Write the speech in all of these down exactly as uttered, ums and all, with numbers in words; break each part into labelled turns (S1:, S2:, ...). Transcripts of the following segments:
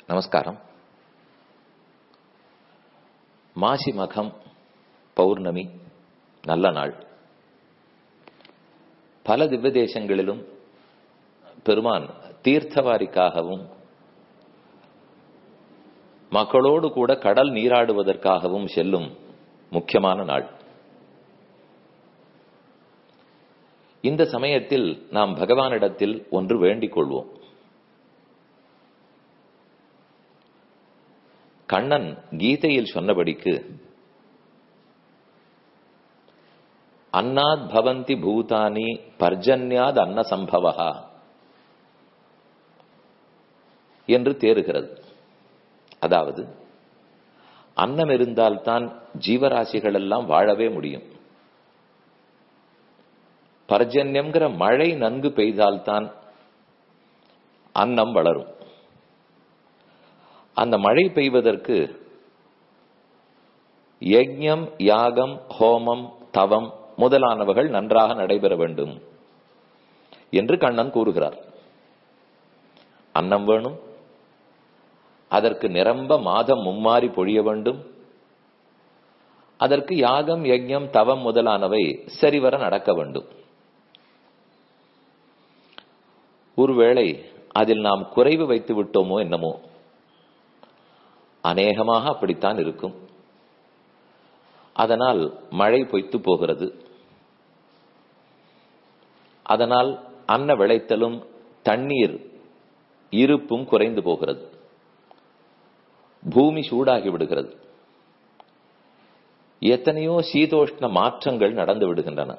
S1: நமஸ்காரம். மாசி மகம் பௌர்ணமி நல்ல நாள். பல திவ்ய தேசங்களிலும் பெருமான் தீர்த்தவாரிக்காகவும் மக்களோடு கூட கடல் நீராடுவதற்காகவும் செல்லும் முக்கியமான நாள். இந்த சமயத்தில் நாம் பகவானிடத்தில் ஒன்று வேண்டிக் கொள்வோம். கண்ணன் கீதையில் சொன்னபடிக்கு அன்னாத் பவந்தி பூதானி பர்ஜன்யாத் அன்ன சம்பவஹா என்று தேறுகிறது. அதாவது அன்னம் இருந்தால்தான் ஜீவராசிகள் எல்லாம் வாழவே முடியும். பர்ஜன்யம்ங்கிற மழை நன்கு பெய்தால்தான் அன்னம் வளரும். அந்த மழை பெய்வதற்கு யஜ்ஞம், யாகம், ஹோமம், தவம் முதலானவர்கள் நன்றாக நடைபெற வேண்டும் என்று கண்ணன் கூறுகிறார். அன்னம் வேணும், அதற்கு நிரம்ப மாதம் மும்மாறி பொழிய வேண்டும், அதற்கு யாகம், யஜ்ஞம், தவம் முதலானவை சரிவர நடக்க வேண்டும். ஒருவேளை அதில் நாம் குறைவு வைத்து விட்டோமோ என்னமோ, அநேகமாக அப்படித்தான் இருக்கும். அதனால் மழை பொய்த்து போகிறது. அதனால் அன்ன விளைத்தலும் தண்ணீர் இருப்பும் குறைந்து போகிறது. பூமி சூடாகி விடுகிறது. எத்தனையோ சீதோஷ்ண மாற்றங்கள் நடந்து விடுகின்றன.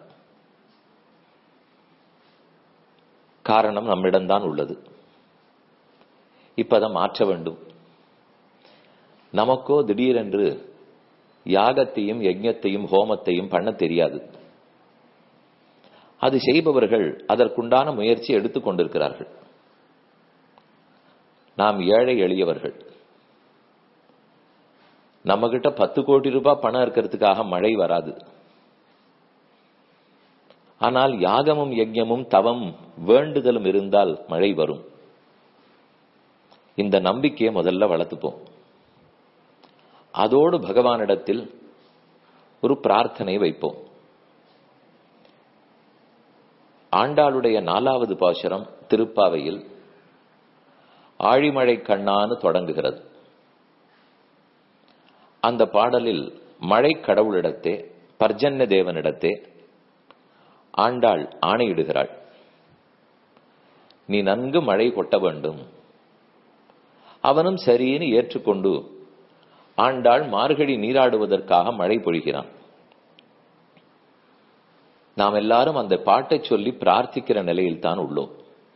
S1: காரணம் நம்மிடம்தான் உள்ளது. இப்பதான் மாற்ற வேண்டும். நமக்கோ திடீரென்று யாகத்தையும் யஜ்ஞத்தையும் ஹோமத்தையும் பண்ண தெரியாது. அது செய்பவர்கள் அதற்குண்டான முயற்சி எடுத்துக் கொண்டிருக்கிறார்கள். நாம் ஏழை எளியவர்கள். நம்ம கிட்ட பத்து கோடி ரூபாய் பணம் இருக்கிறதுக்காக மழை வராது. ஆனால் யாகமும் யஜ்ஞமும் தவம் வேண்டுதலும் இருந்தால் மழை வரும். இந்த நம்பிக்கையை முதல்ல வளர்த்துப்போம். அதோடு பகவானிடத்தில் ஒரு பிரார்த்தனை வைப்போம். ஆண்டாளுடைய நாலாவது பாசுரம் திருப்பாவையில் ஆழிமழை கண்ணான்னு தொடங்குகிறது. அந்த பாடலில் மழை கடவுளிடத்தே, பர்ஜன்ய தேவனிடத்தே ஆண்டாள் ஆணையிடுகிறாள். நீ நன்கு மழை கொட்ட வேண்டும். அவனும் சரின்னு ஏற்றுக்கொண்டு ஆண்டாள் மார்கழி நீராடுவதற்காக மழை பொழிகிறான். நாம் எல்லாரும் அந்த பாட்டை சொல்லி பிரார்த்திக்கிற நிலையில் தான் உள்ளோம்.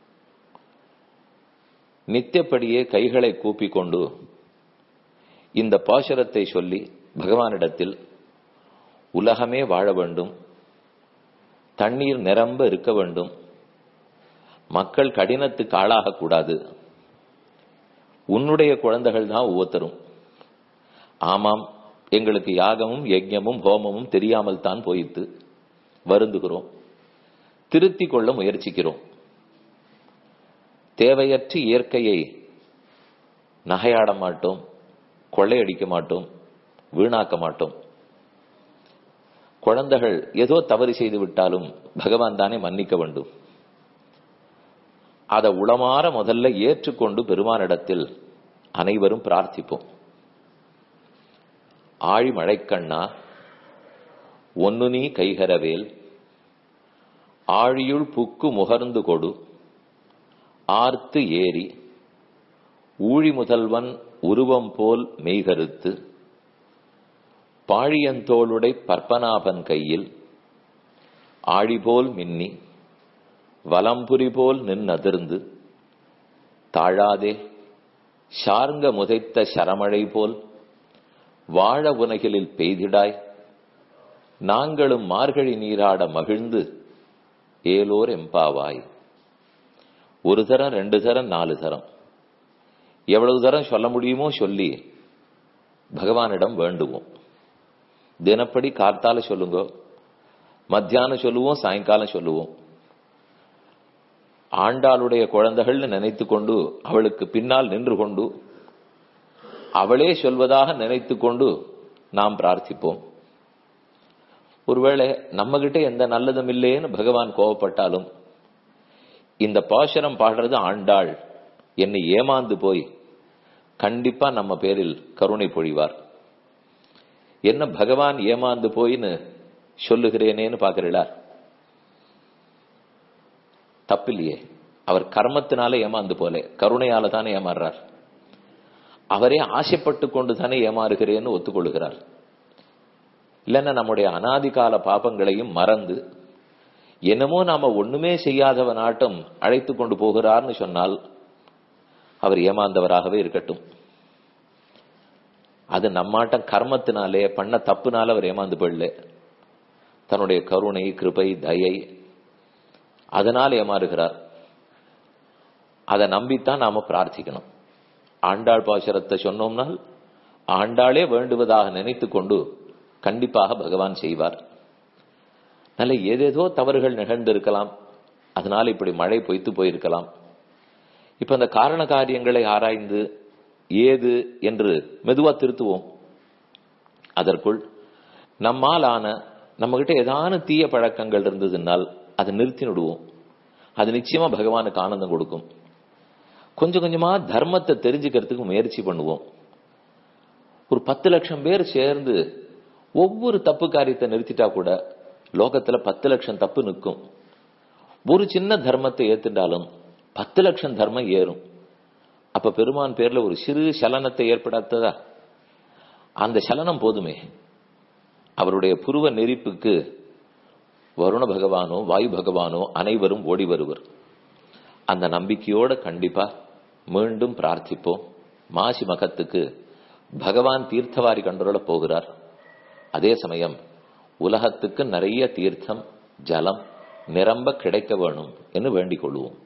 S1: நித்தியப்படியே கைகளை கூப்பிக் கொண்டு இந்த பாசுரத்தை சொல்லி பகவானிடத்தில் உலகமே வாழ வேண்டும், தண்ணீர் நிரம்ப இருக்க வேண்டும், மக்கள் கடினத்துக்கு ஆளாக கூடாது, உன்னுடைய குழந்தைகள் தான் ஒவ்வொருத்தரும். ஆமாம், எங்களுக்கு யாகமும் யஜ்ஞமும் ஹோமமும் தெரியாமல் தான் போயிட்டு வருந்துகிறோம், திருத்திக் கொள்ள முயற்சிக்கிறோம். தேவையற்ற இயற்கையை நகையாட மாட்டோம், கொள்ளையடிக்க மாட்டோம், வீணாக்க மாட்டோம். குழந்தைகள் ஏதோ தவறு செய்து விட்டாலும் பகவான் தானே மன்னிக்க வேண்டும். அதை உளமாற முதல்ல ஏற்றுக்கொண்டு பெருமானிடத்தில் அனைவரும் பிரார்த்திப்போம். ஆழிமழைக்கண்ணா ஒன்னு நீ கைகரவேல், ஆழியுள் புக்கு முகர்ந்து கொடு, ஆர்த்து ஏரி ஊழி முதல்வன் உருவம் போல் மெய்கருத்து, பாழியந்தோளுடை பற்பனாபன் கையில் ஆழிபோல் மின்னி வலம்புரி போல் நின்னதிர்ந்து, தாழாதே சார்ங்க முதைத்த சரமழை போல் வாழ உலகிலில் பெய்திடாய், நாங்களும் மார்கழி நீராட மகிழ்ந்து ஏலோர் எம்பாவாய். ஒரு தரம், ரெண்டு தரம், நாலு தரம், எவ்வளவு தரம் சொல்ல முடியுமோ சொல்லி பகவானிடம் வேண்டுவோம். தினப்படி கார்த்தால சொல்லுங்க, மத்தியானம் சொல்லுவோம், சாயங்காலம் சொல்லுவோம். ஆண்டாளுடைய குழந்தைகள் நினைத்து கொண்டு அவளுக்கு பின்னால் நின்று கொண்டு அவளே சொல்வதாக நினைத்து கொண்டு நாம் பிரார்த்திப்போம். ஒருவேளை நம்ம கிட்ட எந்த நல்லதும் இல்லைன்னு பகவான் கோபப்பட்டாலும் இந்த பாசுரம் பாடுறது ஆண்டாள் என்னை ஏமாந்து போய் கண்டிப்பா நம்ம பேரில் கருணை பொழிவார். என்ன பகவான் ஏமாந்து போயின்னு சொல்லுகிறேனேன்னு பாக்குறீங்களா? தப்பில்லையே. அவர் கர்மத்தினால ஏமாந்து போல, கருணையால தானே ஏமாறுறார். அவரே ஆசைப்பட்டு கொண்டு தானே ஏமாறுகிறேன்னு ஒத்துக்கொள்ளுகிறார். இல்லைன்னா நம்முடைய அனாதிகால பாபங்களையும் மறந்து என்னமோ நாம ஒண்ணுமே செய்யாதவ நாட்டம் அழைத்து கொண்டு போகிறார்னு சொன்னால் அவர் ஏமாந்தவராகவே இருக்கட்டும். அது நம்மாட்டம் கர்மத்தினாலே பண்ண தப்புனால அவர் ஏமாந்து போயிடல. தன்னுடைய கருணை, கிருபை, தயை அதனால் ஏமாறுகிறார். அதை நம்பித்தான் நாம பிரார்த்திக்கணும். ஆண்டாள் பாசுரத்தை சொன்னோம்னால் ஆண்டாளே வேண்டுவதாக நினைத்து கொண்டு கண்டிப்பாக பகவான் செய்வார். நல்ல ஏதேதோ தவறுகள் நிகழ்ந்திருக்கலாம், அதனால இப்படி மழை பொய்த்து போயிருக்கலாம். இப்ப அந்த காரண காரியங்களை ஆராய்ந்து ஏது என்று மெதுவா திருத்துவோம். அதற்குள் நம்மால் ஆன நம்ம கிட்ட ஏதான தீய பழக்கங்கள் இருந்ததுனால் அதை நிறுத்தி விடுவோம். அது நிச்சயமா பகவானுக்கு ஆனந்தம் கொடுக்கும். கொஞ்சம் கொஞ்சமா தர்மத்தை தெரிஞ்சுக்கிறதுக்கு முயற்சி பண்ணுவோம். ஒரு பத்து லட்சம் பேர் சேர்ந்து ஒவ்வொரு தப்பு காரியத்தை நிறுத்திட்டா கூட லோகத்துல பத்து லட்சம் தப்பு நிற்கும். ஒரு சின்ன தர்மத்தை ஏத்துட்டாலும் பத்து லட்சம் தர்மம் ஏறும். அப்ப பெருமான் பேர்ல ஒரு சிறு சலனத்தை ஏற்படாததா? அந்த சலனம் போதுமே. அவருடைய புருவ நெறிப்புக்கு வருண பகவானோ வாயு பகவானோ அனைவரும் ஓடி வருவர். அந்த நம்பிக்கையோட கண்டிப்பா மீண்டும் பிரார்த்திப்போம். மாசி மகத்துக்கு பகவான் தீர்த்தவாரி கண்டுள்ள போகிறார். அதே சமயம் உலகத்துக்கு நிறைய தீர்த்தம், ஜலம் நிரம்ப கிடைக்க வேணும் என்று வேண்டிக் கொள்வோம்.